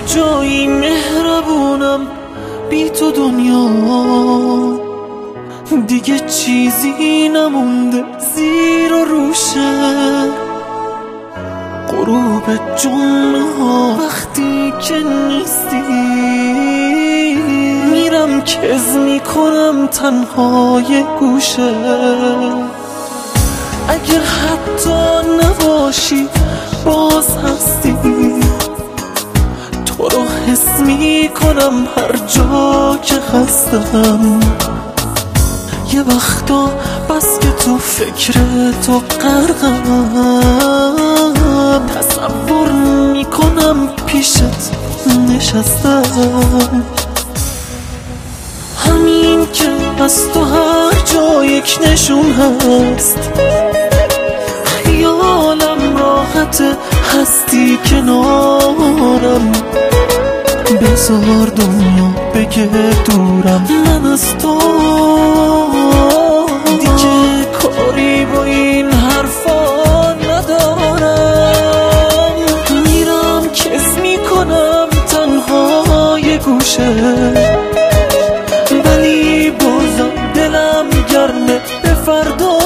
جایی مهربونم بی تو دنیا دیگه چیزی نمونده زیر و روشه. غروب جمعه ها وقتی که نیستی میرم کز میکنم تنهای گوشه. اگر حتی نباشی باز هستی، تو رو حس میکنم هر جا که هستم. یه وقتا بس که تو فکر تو غرقم، تصور میکنم پیشت نشستم. همین که از تو هر جا یک نشون هست، خیالم راحته هستی کنارم. بذار دنیا بگه دورم، من از تو دیگه کاری با این حرفا ندارم. میرم کس میکنم تنهای گوشه، ولی بازم دلم گرمه به فردا،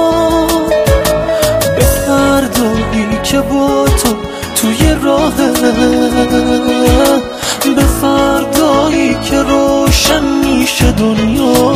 به فردایی که با تو توی راهه، به فردایی که روشن میشه دنیا.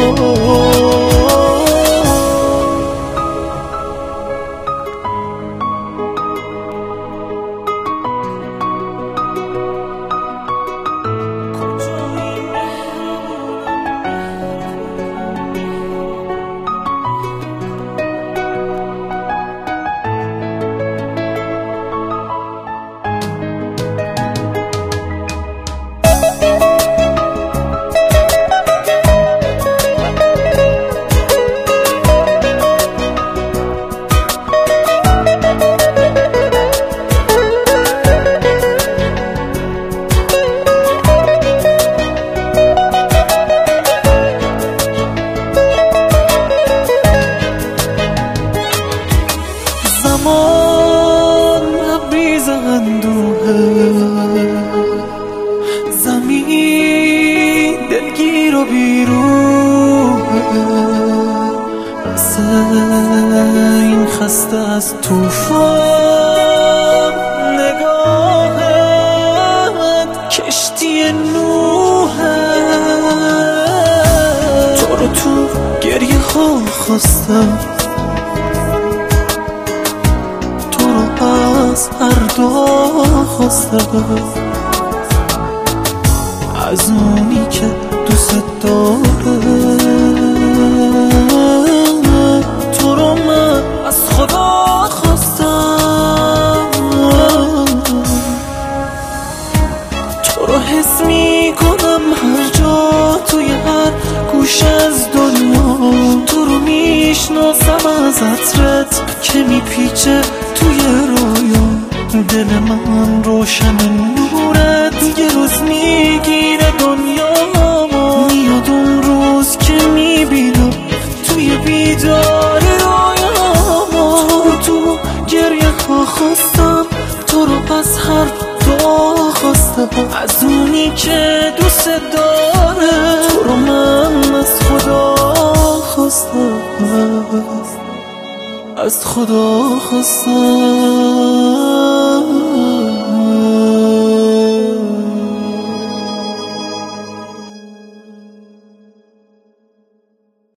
زمان لبریز اندوهه، زمین دلگیر و بیروحه. مثل این خسته از توفان نگاهت کشتی نوحه. تو رو تو گریه ها خواستم، از هر دو خواستم، از اونی که دوست داره. تو رو من از خدا خواستم، تو رو حس میکنم هر جا توی هر گوشه از دنیا. تو رو میشناسم از عطرت که میپیچه توی رویا. دل من روشن نورت یه روز میگیره دنیا. میاد اون روز که میبینم توی بیدار رویاما. تو گریه ها خواستم، تو رو از هر دو خواستم، از اونی که دوست داره. تو رو من از خدا خواستم، از خدا خواستم.